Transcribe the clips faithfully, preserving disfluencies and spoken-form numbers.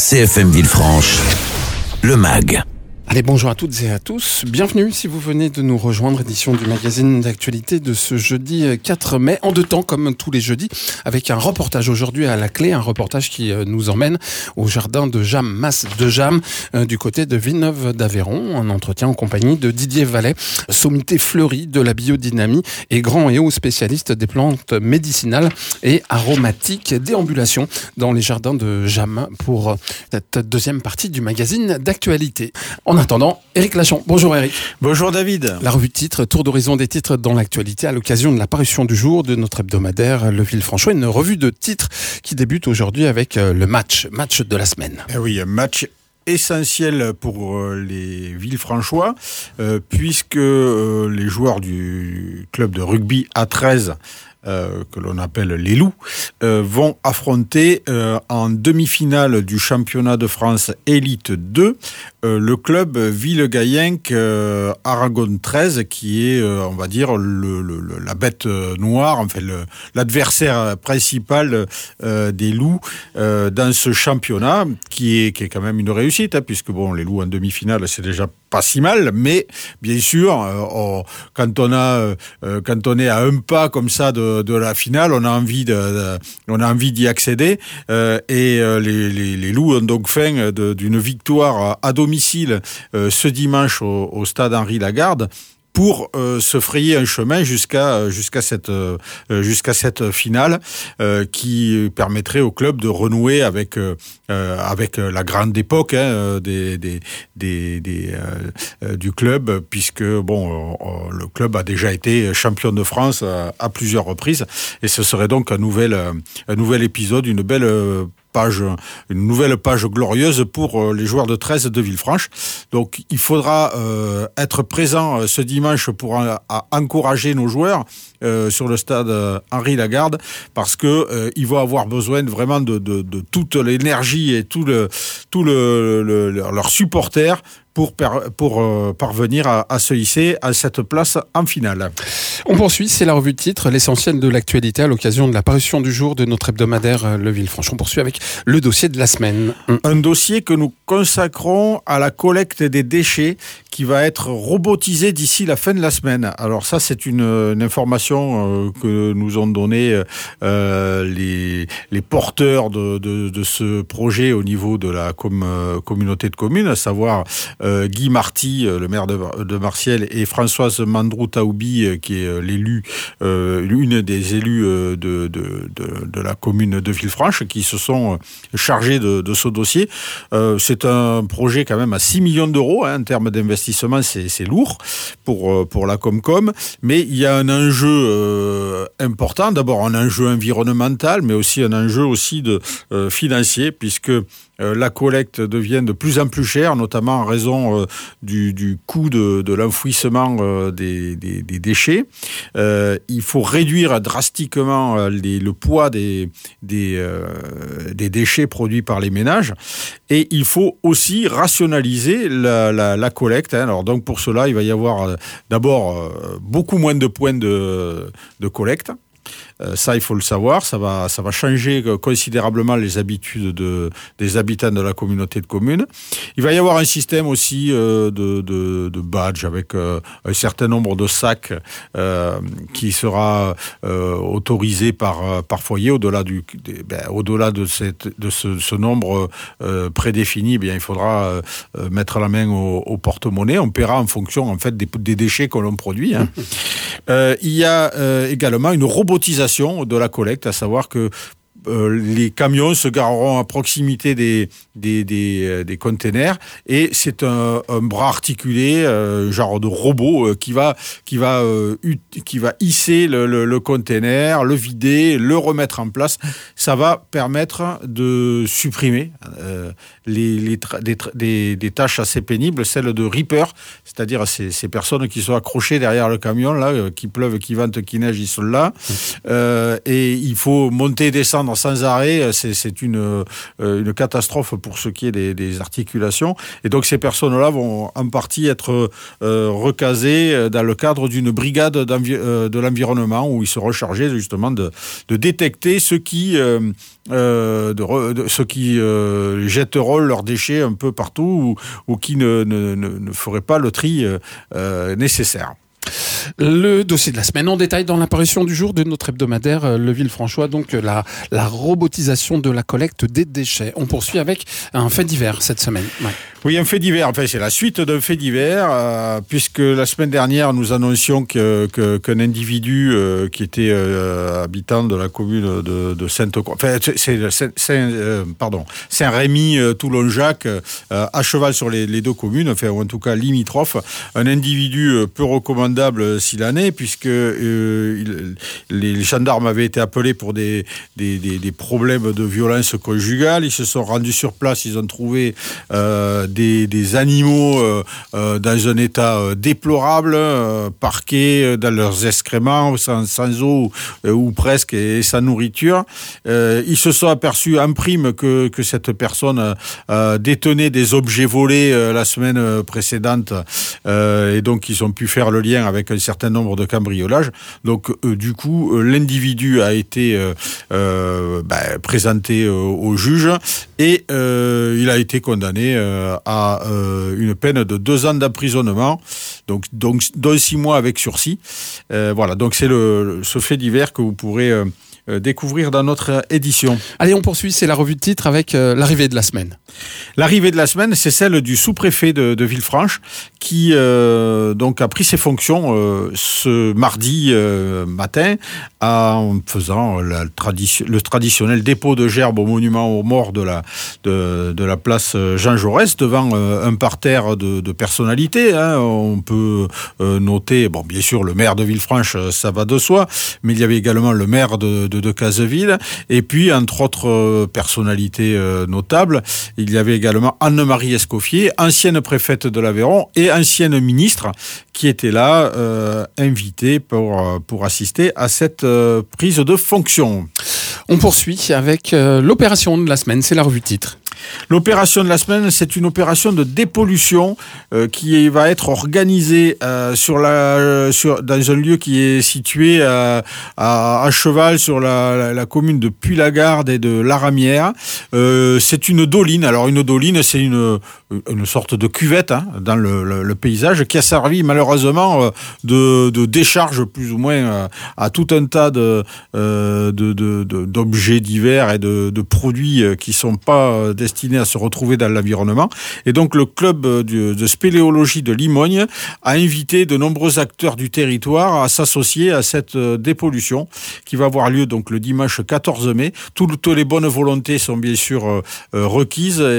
C F M Villefranche, le M A G. Allez, bonjour à toutes et à tous. Bienvenue si vous venez de nous rejoindre, édition du magazine d'actualité de ce jeudi quatre mai, en deux temps comme tous les jeudis, avec un reportage aujourd'hui à la clé, un reportage qui nous emmène au jardin de Jam, Mas de Jam, euh, du côté de Villeneuve d'Aveyron, un entretien en compagnie de Didier Vallet, sommité fleurie de la biodynamie et grand et haut spécialiste des plantes médicinales et aromatiques, déambulation dans les jardins de Jam pour cette deuxième partie du magazine d'actualité. En attendant, Éric Lachon. Bonjour Éric. Bonjour David. La revue de titres, tour d'horizon des titres dans l'actualité à l'occasion de la parution du jour de notre hebdomadaire Le Villefranchois. Une revue de titres qui débute aujourd'hui avec le match, match de la semaine. Eh oui, un match essentiel pour les Villefranchois, euh, puisque euh, les joueurs du club de rugby A treize, Euh, que l'on appelle les Loups, euh, vont affronter euh, en demi-finale du championnat de France Élite deux euh, le club Villegayenc euh, Aragon treize, qui est, euh, on va dire, le, le, la bête noire, enfin le, l'adversaire principal euh, des Loups euh, dans ce championnat, qui est, qui est quand même une réussite, hein, puisque bon, les Loups en demi-finale, c'est déjà pas si mal, mais bien sûr, euh, on, quand on a, euh, quand on est à un pas comme ça de de la finale, on a envie de, de on a envie d'y accéder, euh, et euh, les, les les Loups ont donc faim de, d'une victoire à domicile euh, ce dimanche au, au stade Henri Lagarde, pour euh, se frayer un chemin jusqu'à jusqu'à cette euh, jusqu'à cette finale euh, qui permettrait au club de renouer avec euh, avec la grande époque, hein, des des des, des euh, du club, puisque bon euh, le club a déjà été champion de France à, à plusieurs reprises, et ce serait donc un nouvel un nouvel épisode, une belle page, une nouvelle page glorieuse pour les joueurs de treize de Villefranche. Donc il faudra euh, être présent ce dimanche pour en, encourager nos joueurs euh, sur le stade Henri Lagarde, parce que euh, ils vont avoir besoin vraiment de, de, de toute l'énergie et tout le tout le, le, le leurs supporters pour, pour euh, parvenir à, à se hisser à cette place en finale. On poursuit, c'est la revue de titres, l'essentiel de l'actualité à l'occasion de la parution du jour de notre hebdomadaire Le Villefranche. On poursuit avec le dossier de la semaine. Un dossier que nous consacrons à la collecte des déchets, qui va être robotisé d'ici la fin de la semaine. Alors ça, c'est une, une information euh, que nous ont donné euh, les, les porteurs de, de, de ce projet au niveau de la com, euh, communauté de communes, à savoir euh, Guy Marty, le maire de, de Martiel, et Françoise Mandrou-Taoubi, qui est l'élu, euh, l'une des élus de, de, de, de la commune de Villefranche, qui se sont chargés de, de ce dossier. Euh, c'est un projet quand même à six millions d'euros, hein, en termes d'investissement. C'est, c'est lourd pour, pour la Comcom, mais il y a un enjeu euh, important. D'abord un enjeu environnemental, mais aussi un enjeu aussi de, euh, financier, puisque euh, la collecte devient de plus en plus chère, notamment en raison euh, du, du coût de, de l'enfouissement euh, des, des, des déchets. Euh, il faut réduire drastiquement euh, les, le poids des, des, euh, des déchets produits par les ménages, et il faut aussi rationaliser la, la, la collecte. Hein. Alors donc pour cela, il va y avoir euh, d'abord euh, beaucoup moins de points de, de collecte. Euh, ça, il faut le savoir, ça va, ça va changer considérablement les habitudes de, des habitants de la communauté de communes. Il va y avoir un système aussi euh, de, de, de badge avec euh, un certain nombre de sacs euh, qui sera euh, autorisé par, par foyer. Au-delà, du, ben, au-delà de, cette, de ce, ce nombre euh, prédéfini, bien, il faudra euh, mettre la main au, au porte-monnaie. On paiera en fonction en fait, des, des déchets que l'on produit. Hein. Euh, il y a euh, également une robotisation de la collecte, à savoir que Euh, les camions se gareront à proximité des des des, euh, des containers, et c'est un, un bras articulé, euh, genre de robot, euh, qui va qui va euh, ut- qui va hisser le, le, le container, le vider, le remettre en place. Ça va permettre de supprimer euh, les, les tra- des, tra- des des tâches assez pénibles, celles de ripper, c'est-à-dire ces ces personnes qui sont accrochées derrière le camion là, euh, qui pleuve, qui vente, qui neige, ils sont là, euh, et il faut monter et descendre descendre sans arrêt. C'est, c'est une, euh, une catastrophe pour ce qui est des, des articulations. Et donc ces personnes-là vont en partie être euh, recasées dans le cadre d'une brigade euh, de l'environnement où ils seront chargés justement de, de détecter ceux qui, euh, euh, de, re, de, ceux qui euh, jetteront leurs déchets un peu partout ou, ou qui ne, ne, ne, ne feraient pas le tri euh, nécessaire. Le dossier de la semaine en détail dans l'apparition du jour de notre hebdomadaire Le Villefranchois, donc la, la robotisation de la collecte des déchets. On poursuit avec un fait divers cette semaine. Ouais. Oui, un fait divers. Enfin, c'est la suite d'un fait divers, euh, puisque la semaine dernière, nous annoncions que, que, qu'un individu euh, qui était euh, habitant de la commune de, de Sainte-Croix, enfin, c'est, c'est Saint, euh, pardon, Saint-Rémy, euh, Toulon-Jacques, euh, à cheval sur les, les deux communes, enfin, ou en tout cas limitrophes, un individu euh, peu recommandable s'il en est, puisque euh, il, les gendarmes avaient été appelés pour des, des, des, des problèmes de violence conjugale. Ils se sont rendus sur place, ils ont trouvé euh, Des, des animaux euh, euh, dans un état euh, déplorable, euh, parqués dans leurs excréments, sans, sans eau euh, ou presque, et sans nourriture. Euh, ils se sont aperçus en prime que, que cette personne euh, détenait des objets volés euh, la semaine précédente, euh, et donc ils ont pu faire le lien avec un certain nombre de cambriolages. Donc euh, du coup, euh, l'individu a été euh, euh, ben, présenté euh, au juge et euh, il a été condamné euh, à euh, une peine de deux ans d'emprisonnement, donc, donc dont six mois avec sursis. Euh, voilà, donc c'est le, ce fait divers que vous pourrez euh, découvrir dans notre édition. Allez, on poursuit, c'est la revue de titre avec euh, l'arrivée de la semaine. L'arrivée de la semaine, c'est celle du sous-préfet de, de Villefranche qui euh, donc a pris ses fonctions euh, ce mardi euh, matin en faisant la tradition, le traditionnel dépôt de gerbes au monument aux morts de la, de, de la place Jean Jaurès devant euh, un parterre de, de personnalités. Hein. On peut euh, noter, bon, bien sûr, le maire de Villefranche, ça va de soi, mais il y avait également le maire de, de, de Cazeville et puis, entre autres euh, personnalités euh, notables, il y avait également Anne-Marie Escoffier, ancienne préfète de l'Aveyron et ancienne ministre, qui était là, euh, invitée pour, pour assister à cette euh, prise de fonction. On poursuit avec euh, l'opération de la semaine, c'est la revue de titre. L'opération de la semaine, c'est une opération de dépollution euh, qui va être organisée euh, sur la, sur, dans un lieu qui est situé euh, à, à cheval sur la, la, la commune de Puy-Lagarde et de Laramière. Euh, c'est une doline. Alors une doline, c'est une, une sorte de cuvette hein, dans le, le, le paysage qui a servi malheureusement euh, de, de décharge plus ou moins euh, à tout un tas de, euh, de, de, de, d'objets divers et de, de produits qui sont pas destinés à se retrouver dans l'environnement. Et donc, le club de, de spéléologie de Limogne a invité de nombreux acteurs du territoire à s'associer à cette dépollution qui va avoir lieu donc le dimanche quatorze mai. Toutes les bonnes volontés sont bien sûr euh, requises et,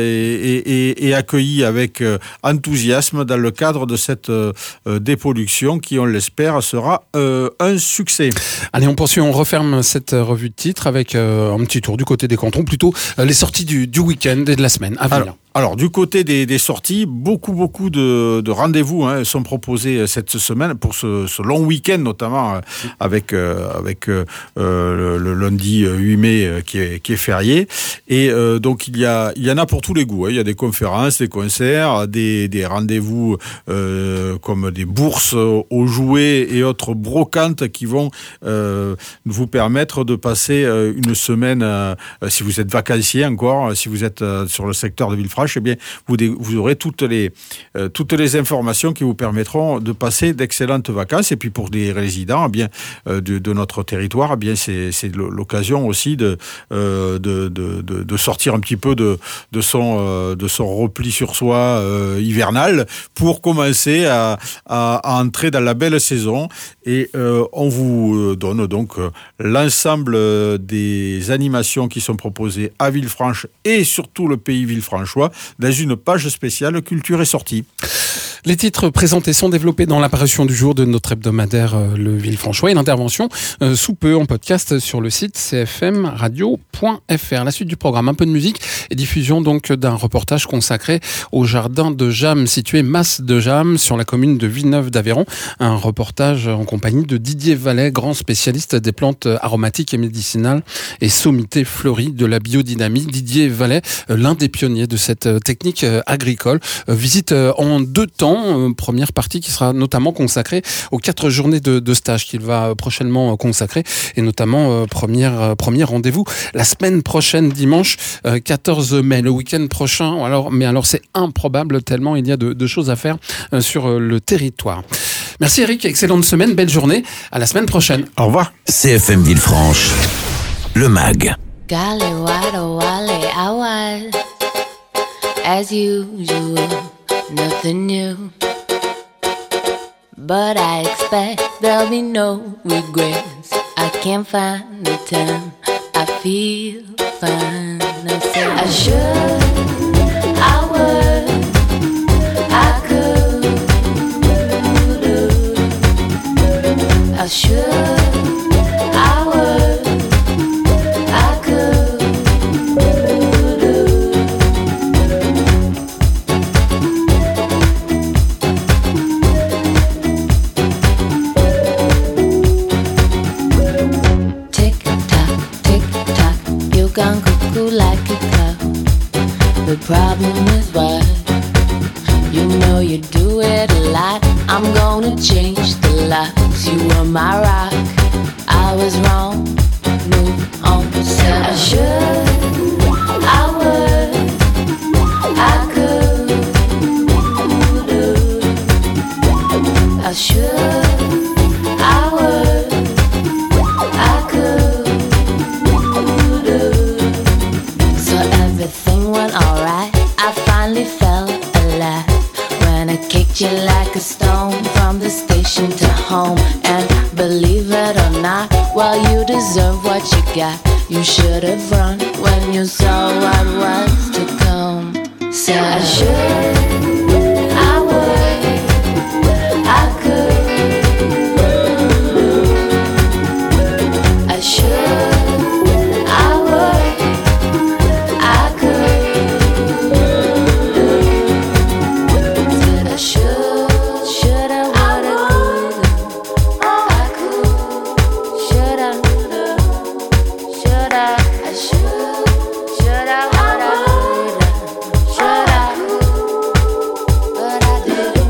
et, et accueillies avec euh, enthousiasme dans le cadre de cette euh, dépollution qui, on l'espère, sera euh, un succès. Allez, on poursuit, on referme cette revue de titre avec euh, un petit tour du côté des cantons, plutôt euh, les sorties du, du week-end et de la semaine à venir. Alors, alors du côté des, des sorties, beaucoup beaucoup de, de rendez-vous hein, sont proposés cette semaine pour ce, ce long week-end, notamment euh, avec euh, avec euh, le, le lundi huit mai euh, qui est qui est férié. Et euh, donc il y a il y en a pour tous les goûts. Hein. Il y a des conférences, des concerts, des des rendez-vous euh, comme des bourses aux jouets et autres brocantes qui vont euh, vous permettre de passer euh, une semaine euh, si vous êtes vacancier encore, si vous êtes euh, sur le secteur de Villefranche. Eh bien, vous, vous aurez toutes les, euh, toutes les informations qui vous permettront de passer d'excellentes vacances. Et puis pour les résidents eh bien, euh, de, de notre territoire, eh bien, c'est, c'est l'occasion aussi de, euh, de, de, de, de sortir un petit peu de, de, son, euh, de son repli sur soi euh, hivernal pour commencer à, à, à entrer dans la belle saison. Et euh, on vous donne donc euh, l'ensemble des animations qui sont proposées à Villefranche et surtout le pays villefranchois dans une page spéciale Culture et Sortie. Les titres présentés sont développés dans l'apparition du jour de notre hebdomadaire euh, Le Villefranchois et l'intervention euh, sous peu en podcast sur le site c f m radio point f r. La suite du programme, un peu de musique et diffusion donc d'un reportage consacré au jardin de Jammes situé Mas de Jammes sur la commune de Villeneuve-d'Aveyron. Un reportage en compagnie de Didier Vallet, grand spécialiste des plantes aromatiques et médicinales et sommité fleurie de la biodynamie. Didier Vallet, euh, l'un des pionniers de cette euh, technique euh, agricole, euh, visite euh, en deux temps. Première partie qui sera notamment consacrée aux quatre journées de, de stage qu'il va prochainement consacrer et notamment euh, première, euh, premier rendez-vous la semaine prochaine, dimanche euh, quatorze mai, le week-end prochain. Alors, mais alors c'est improbable tellement il y a de, de choses à faire euh, sur euh, le territoire. Merci Eric, excellente semaine, belle journée, à la semaine prochaine. Au revoir. C F M Villefranche, le mag. Golly, what a wally I was, as usual. Nothing new, but I expect there'll be no regrets. I can't find the time, I feel fine. I said I should, I would, I could, I should, I would, I could. Gone cuckoo like a clock. The problem is why you know you do it a lot. I'm gonna change the locks. You were my rock, I was wrong. Move on. Said I should, I would, I could, I should, I would, I could. Everything went alright, I finally felt alive when I kicked you like a stone from the station to home. And believe it or not, well, you deserve what you got. You should have run when you saw what was to come. Said I should, I would, I could, I should, I would, I could. Said I should, shoulda, woulda, coulda. I could, shoulda, shoulda, I should, shoulda, woulda, coulda. Shoulda, but I didn't.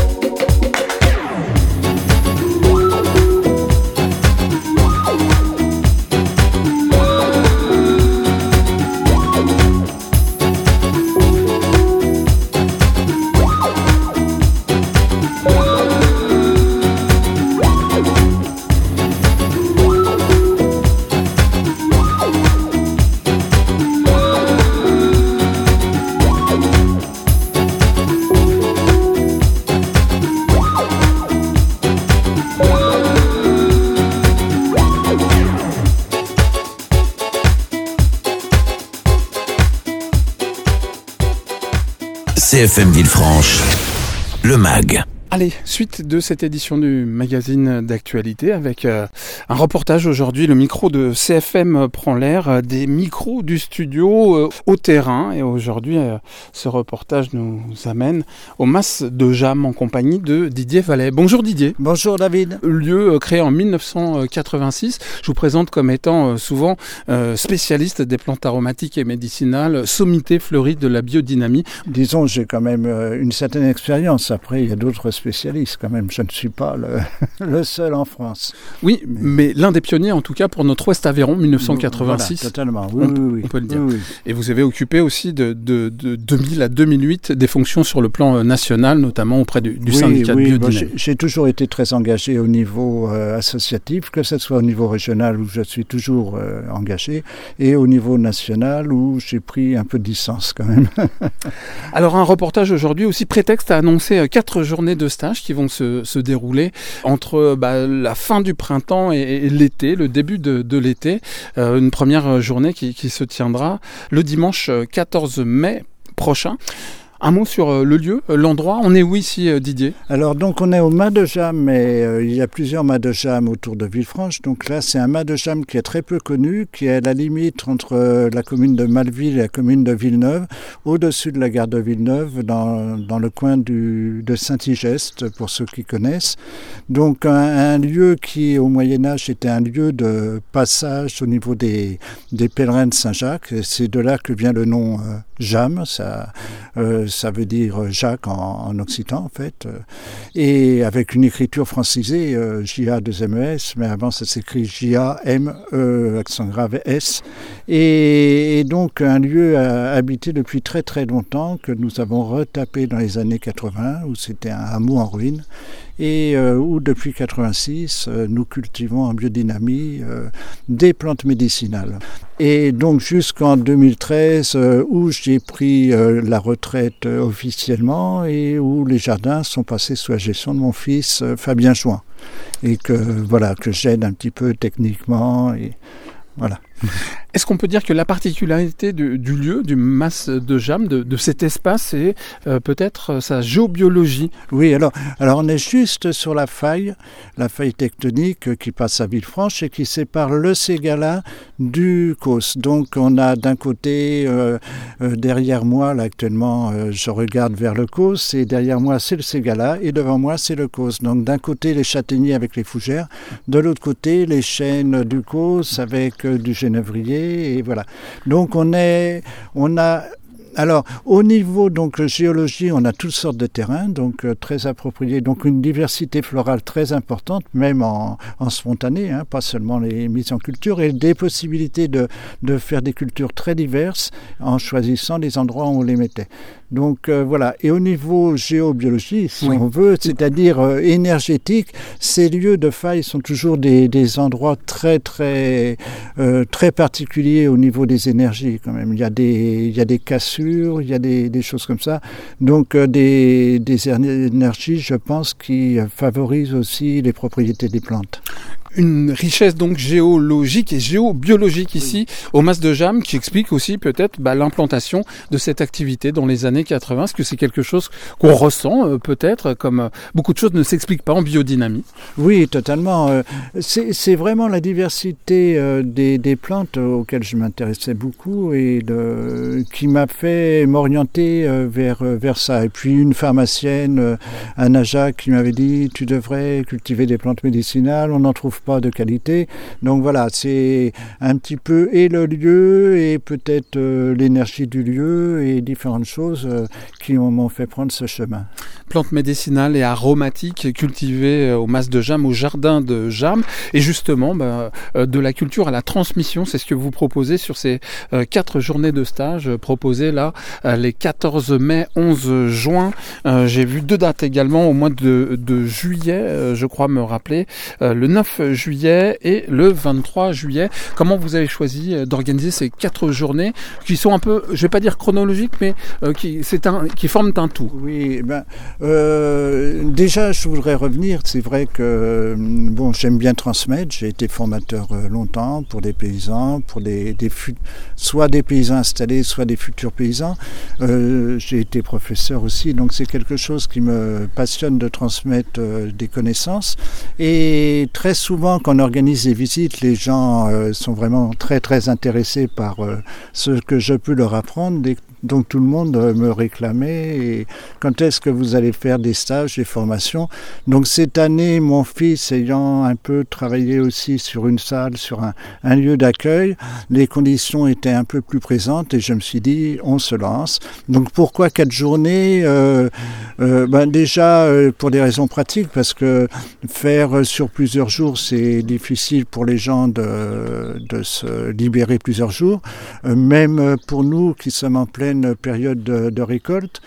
C F M Villefranche, le mag. Allez, suite de cette édition du magazine d'actualité avec euh, un reportage aujourd'hui. Le micro de C F M prend l'air, euh, des micros du studio euh, au terrain. Et aujourd'hui, euh, ce reportage nous amène au Mas de Jammes en compagnie de Didier Vallet. Bonjour Didier. Bonjour David. Lieu euh, créé en mille neuf cent quatre-vingt-six. Je vous présente comme étant euh, souvent euh, spécialiste des plantes aromatiques et médicinales, sommité fleurie de la biodynamie. Disons, j'ai quand même euh, une certaine expérience. Après, il y a d'autres spécialiste quand même, je ne suis pas le, le seul en France. Oui, mais... mais l'un des pionniers en tout cas pour notre Ouest Aveyron, mille neuf cent quatre-vingt-six. Voilà, totalement, oui, on, oui, oui. on peut le dire. Oui, oui. Et vous avez occupé aussi de, de, de deux mille à deux mille huit des fonctions sur le plan national, notamment auprès du, du oui, syndicat oui, de biodynamie. Bon, j'ai, j'ai toujours été très engagé au niveau euh, associatif, que ce soit au niveau régional où je suis toujours euh, engagé, et au niveau national où j'ai pris un peu de distance quand même. Alors un reportage aujourd'hui aussi prétexte à annoncer quatre journées de stage qui vont se se dérouler entre bah, la fin du printemps et, et l'été, le début de, de l'été. Euh, une première journée qui, qui se tiendra le dimanche quatorze mai prochain. Un mot sur euh, le lieu, euh, l'endroit. On est où ici, euh, Didier ? Alors, donc, on est au Mas de Jammes, mais euh, il y a plusieurs Mas de Jammes autour de Villefranche. Donc là, c'est un Mas de Jammes qui est très peu connu, qui est à la limite entre euh, la commune de Malville et la commune de Villeneuve, au-dessus de la gare de Villeneuve, dans, dans le coin du, de Saint-Igeste, pour ceux qui connaissent. Donc, un, un lieu qui, au Moyen-Âge, était un lieu de passage au niveau des, des pèlerins de Saint-Jacques. C'est de là que vient le nom euh, Jammes. Ça... Euh, ça veut dire Jacques en, en occitan en fait, et avec une écriture francisée, euh, J A deux M E S, mais avant ça s'écrit J A M E accent grave S, et, et donc un lieu habité depuis très très longtemps que nous avons retapé dans les années quatre-vingts, où c'était un hameau en ruine, et euh, où depuis quatre-vingt-six, euh, nous cultivons en biodynamie euh, des plantes médicinales. Et donc jusqu'en deux mille treize, euh, où j'ai pris euh, la retraite euh, officiellement et où les jardins sont passés sous la gestion de mon fils euh, Fabien Jouin. Et que voilà, que j'aide un petit peu techniquement, et voilà. Est-ce qu'on peut dire que la particularité du, du lieu, du Mas de Jammes, de, de cet espace, c'est euh, peut-être sa géobiologie ? Oui, alors, alors on est juste sur la faille, la faille tectonique qui passe à Villefranche et qui sépare le Ségala du Causse. Donc on a d'un côté, euh, euh, derrière moi, là actuellement, euh, je regarde vers le Causse, et derrière moi c'est le Ségala, et devant moi c'est le Causse. Donc d'un côté les châtaigniers avec les fougères, de l'autre côté les chênes du Causse avec euh, du genévrier. Et voilà. Donc on est, on a. Alors, au niveau donc géologie, on a toutes sortes de terrains, donc euh, très appropriés, donc une diversité florale très importante, même en, en spontané, hein, pas seulement les mises en culture, et des possibilités de, de faire des cultures très diverses en choisissant les endroits où on les mettait. Donc euh, voilà, et au niveau géobiologie, si oui. on veut, c'est-à-dire euh, énergétique, ces lieux de faille sont toujours des, des endroits très très euh, très particuliers au niveau des énergies quand même. Il y a des il y a des cassures, il y a des, des choses comme ça. Donc euh, des des énergies, je pense, qui favorisent aussi les propriétés des plantes. Une richesse donc géologique et géobiologique ici oui. au Mas de Jammes, qui explique aussi peut-être bah, l'implantation de cette activité dans les années quatre-vingts. Est-ce que c'est quelque chose qu'on ressent euh, peut-être, comme euh, beaucoup de choses ne s'expliquent pas en biodynamie ? Oui, totalement. Euh, c'est, c'est vraiment la diversité euh, des, des plantes auxquelles je m'intéressais beaucoup et de, qui m'a fait m'orienter euh, vers, vers ça. Et puis une pharmacienne, euh, Anna Jacques, qui m'avait dit « tu devrais cultiver des plantes médicinales, on en trouve pas de qualité ». Donc voilà, c'est un petit peu et le lieu et peut-être euh, l'énergie du lieu et différentes choses euh, qui m'ont fait prendre ce chemin. Plantes médicinales et aromatiques cultivées au Mas de Jammes, au jardin de Jammes, et justement bah, de la culture à la transmission, c'est ce que vous proposez sur ces euh, quatre journées de stage proposées là euh, les quatorze mai, onze juin. Euh, j'ai vu deux dates également au mois de, de juillet, euh, je crois me rappeler, euh, le neuf juillet et le vingt-trois juillet. Comment vous avez choisi d'organiser ces quatre journées qui sont un peu, je vais pas dire chronologiques, mais euh, qui, c'est un, qui forment un tout? Oui, ben, euh, déjà je voudrais revenir, c'est vrai que bon, j'aime bien transmettre, j'ai été formateur longtemps pour des paysans, pour des, des soit des paysans installés, soit des futurs paysans. Euh, j'ai été professeur aussi, donc c'est quelque chose qui me passionne de transmettre euh, des connaissances. Et très souvent, quand on organise des visites, les gens euh, sont vraiment très très intéressés par euh, ce que je peux leur apprendre. Des, donc tout le monde euh, me réclamait. Et quand est-ce que vous allez faire des stages, des formations? Donc cette année, mon fils ayant un peu travaillé aussi sur une salle, sur un, un lieu d'accueil, les conditions étaient un peu plus présentes et je me suis dit, on se lance. Donc pourquoi quatre journées? euh, euh, ben Déjà euh, pour des raisons pratiques, parce que faire sur plusieurs jours, c'est difficile pour les gens de, de se libérer plusieurs jours. Euh, même pour nous qui sommes en pleine période de, de récolte,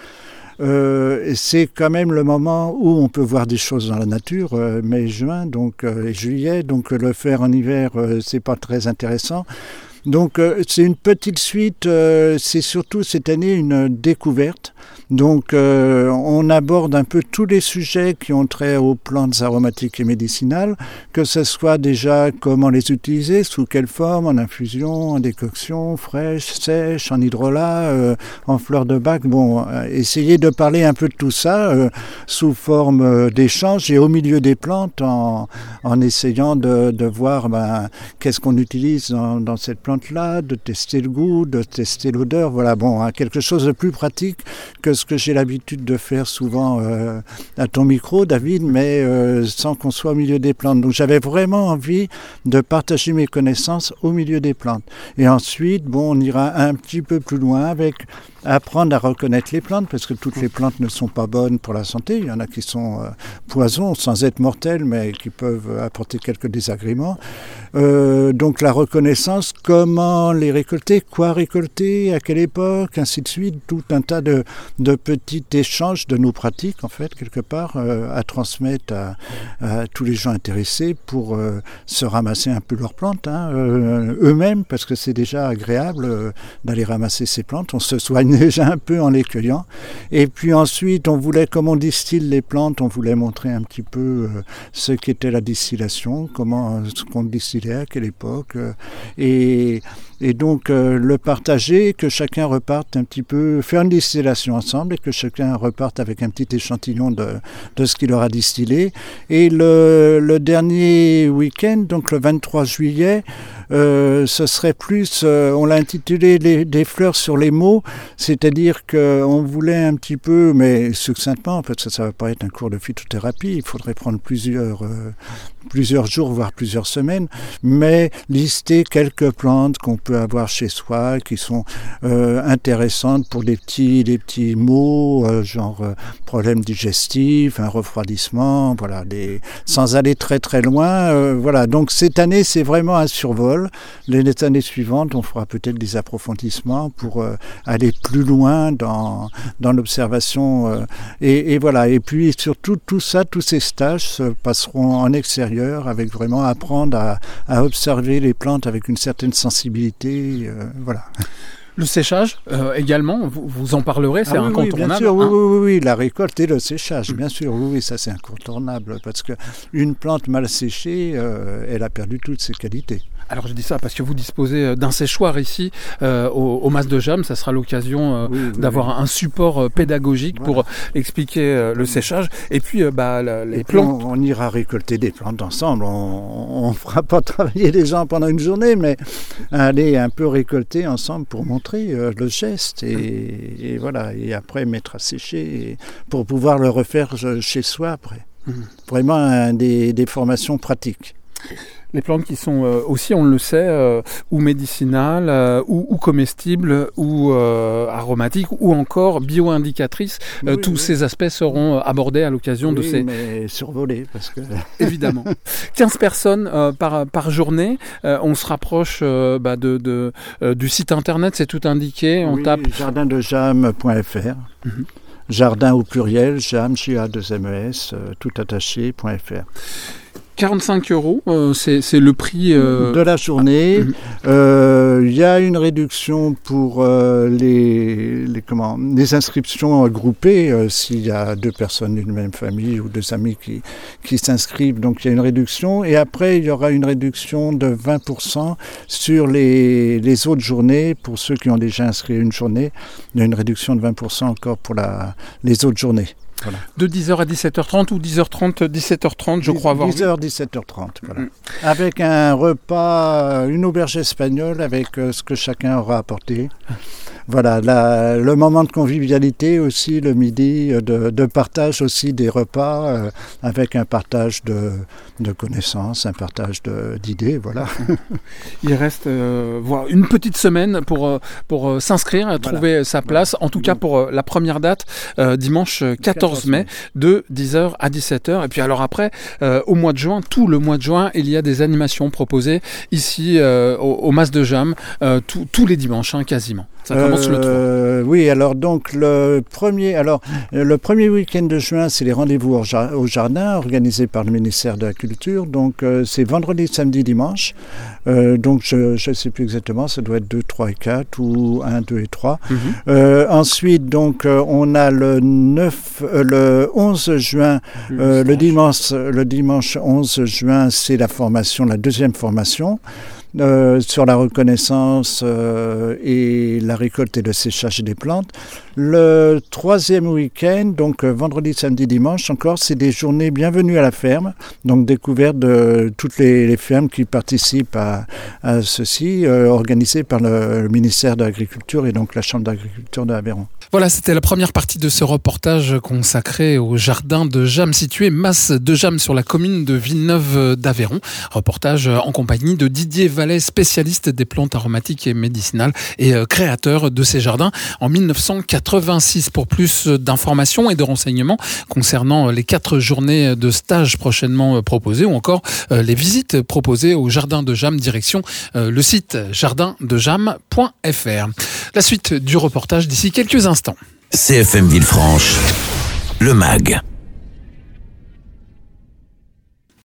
Euh, c'est quand même le moment où on peut voir des choses dans la nature, euh, mai, juin, donc euh, et juillet, donc euh, le faire en hiver, euh, c'est pas très intéressant. Donc euh, c'est une petite suite, euh, c'est surtout cette année une découverte, Donc euh, on aborde un peu tous les sujets qui ont trait aux plantes aromatiques et médicinales, que ce soit déjà comment les utiliser, sous quelle forme, en infusion, en décoction, fraîche, sèche, en hydrolat, euh, en fleurs de bac. Bon, euh, essayer de parler un peu de tout ça euh, sous forme euh, d'échange et au milieu des plantes en, en essayant de, de voir ben, qu'est-ce qu'on utilise dans, dans cette plante-là, de tester le goût, de tester l'odeur. Voilà, bon, hein, quelque chose de plus pratique que ce que j'ai l'habitude de faire souvent euh, à ton micro, David, mais euh, sans qu'on soit au milieu des plantes. Donc j'avais vraiment envie de partager mes connaissances au milieu des plantes. Et ensuite, bon, on ira un petit peu plus loin avec apprendre à reconnaître les plantes, parce que toutes les plantes ne sont pas bonnes pour la santé. Il y en a qui sont euh, poisons, sans être mortels, mais qui peuvent apporter quelques désagréments. Euh, donc la reconnaissance, comment les récolter, quoi récolter, à quelle époque, ainsi de suite, tout un tas de, de petits échanges de nos pratiques, en fait, quelque part, euh, à transmettre à, à tous les gens intéressés pour euh, se ramasser un peu leurs plantes, hein, euh, eux-mêmes, parce que c'est déjà agréable euh, d'aller ramasser ces plantes. On se soigne déjà un peu en les cueillant. Et puis ensuite, on voulait, comme on distille les plantes, on voulait montrer un petit peu euh, ce qu'était la distillation, comment euh, ce qu'on distillait, à quelle époque. Euh, et, et donc, euh, le partager, que chacun reparte un petit peu, faire une distillation ensemble et que chacun reparte avec un petit échantillon de, de ce qu'il aura distillé. Et le, le dernier week-end, donc le vingt-trois juillet, Euh, ce serait plus, euh, on l'a intitulé les, des fleurs sur les mots, c'est-à-dire qu'on voulait un petit peu, mais succinctement, parce que ça ne va pas être un cours de phytothérapie, il faudrait prendre plusieurs, euh, plusieurs jours, voire plusieurs semaines, mais lister quelques plantes qu'on peut avoir chez soi, qui sont euh, intéressantes pour des petits, des petits mots, euh, genre euh, problème digestif, un refroidissement, voilà, des, sans aller très très loin. Euh, voilà. Donc cette année, c'est vraiment un survol. Les années suivantes, on fera peut-être des approfondissements pour euh, aller plus loin dans, dans l'observation. Euh, et, et voilà. Et puis surtout, tout ça, tous ces stages se passeront en extérieur avec vraiment apprendre à, à observer les plantes avec une certaine sensibilité. Euh, voilà. Le séchage, euh, également, vous, vous en parlerez, c'est ah, oui, incontournable. Oui, bien sûr, hein. oui, oui, oui, la récolte et le séchage, bien sûr, oui, oui, ça c'est incontournable, parce qu'une plante mal séchée, euh, elle a perdu toutes ses qualités. Alors je dis ça parce que vous disposez d'un séchoir ici euh, au, au Mas de Jam, ça sera l'occasion euh, oui, oui, d'avoir oui. un support pédagogique voilà. pour expliquer euh, le séchage. Et puis euh, bah, la, les plantes... On, on ira récolter des plantes ensemble, on ne fera pas travailler les gens pendant une journée, mais aller un peu récolter ensemble pour montrer euh, le geste et, et voilà, et après mettre à sécher pour pouvoir le refaire chez soi après. Mmh. Vraiment un, des, des formations pratiques. Les plantes qui sont euh, aussi, on le sait, euh, ou médicinales, euh, ou, ou comestibles, ou euh, aromatiques, ou encore bio-indicatrices. Euh, oui, tous oui. ces aspects seront abordés à l'occasion oui, de ces... mais survolés, parce que... Évidemment. quinze personnes euh, par, par journée. Euh, on se rapproche euh, bah, de, de, euh, du site internet, c'est tout indiqué. On oui, tape... jardin de jam point f r. Mm-hmm. Jardin au pluriel, jam, J A deux M E S, euh, tout attaché, .fr. quarante-cinq euros, euh, c'est, c'est le prix... Euh... de la journée. Il mmh. euh, y a une réduction pour euh, les, les, comment, les inscriptions groupées, euh, s'il y a deux personnes d'une même famille ou deux amis qui, qui s'inscrivent, donc il y a une réduction. Et après, il y aura une réduction de vingt pour cent sur les, les autres journées. Pour ceux qui ont déjà inscrit une journée, il y a une réduction de vingt pour cent encore pour la, les autres journées. Voilà. De dix heures à dix-sept heures trente ou dix heures trente, dix-sept heures trente, je crois avoir vu. dix heures, dix-sept heures trente, voilà. Mm. Avec un repas, une auberge espagnole avec euh, ce que chacun aura apporté. Voilà, la, le moment de convivialité aussi, le midi, de, de partage aussi des repas, euh, avec un partage de, de connaissances, un partage de, d'idées, voilà. Il reste euh, voilà, une petite semaine pour, euh, pour euh, s'inscrire, voilà. trouver sa place, voilà. en tout cas pour euh, la première date, euh, dimanche quatorze mai, de dix heures à dix-sept heures. Et puis alors après, euh, au mois de juin, tout le mois de juin, il y a des animations proposées ici euh, au, au Mas de Jam, euh, tous les dimanches, hein, quasiment. Ça commence le trois. Euh, oui, alors donc le premier, alors le premier week-end de juin, c'est les rendez-vous au, jar- au jardin organisés par le ministère de la Culture. Donc euh, c'est vendredi, samedi, dimanche. Euh, donc je ne sais plus exactement, ça doit être deux, trois et quatre ou un, deux et trois. Mm-hmm. Euh, ensuite, donc euh, on a le neuf, euh, le onze juin, euh, le dimanche, le dimanche onze juin, c'est la formation, la deuxième formation. Euh, sur la reconnaissance euh, et la récolte et le séchage des plantes. Le troisième week-end, donc euh, vendredi, samedi, dimanche encore, c'est des journées bienvenue à la ferme, donc découverte de toutes les, les fermes qui participent à, à ceci, euh, organisées par le, le ministère de l'Agriculture et donc la Chambre d'agriculture de Aveyron. Voilà, c'était la première partie de ce reportage consacré au jardin de Jammes, situé Mas de Jammes sur la commune de Villeneuve d'Aveyron. Reportage en compagnie de Didier Vallet, spécialiste des plantes aromatiques et médicinales et créateur de ces jardins en dix-neuf cent quatre-vingt-six. Pour plus d'informations et de renseignements concernant les quatre journées de stage prochainement proposées ou encore les visites proposées au jardin de Jammes, direction le site jardin de jammes point f r. La suite du reportage d'ici quelques instants. C F M Villefranche, le M A G.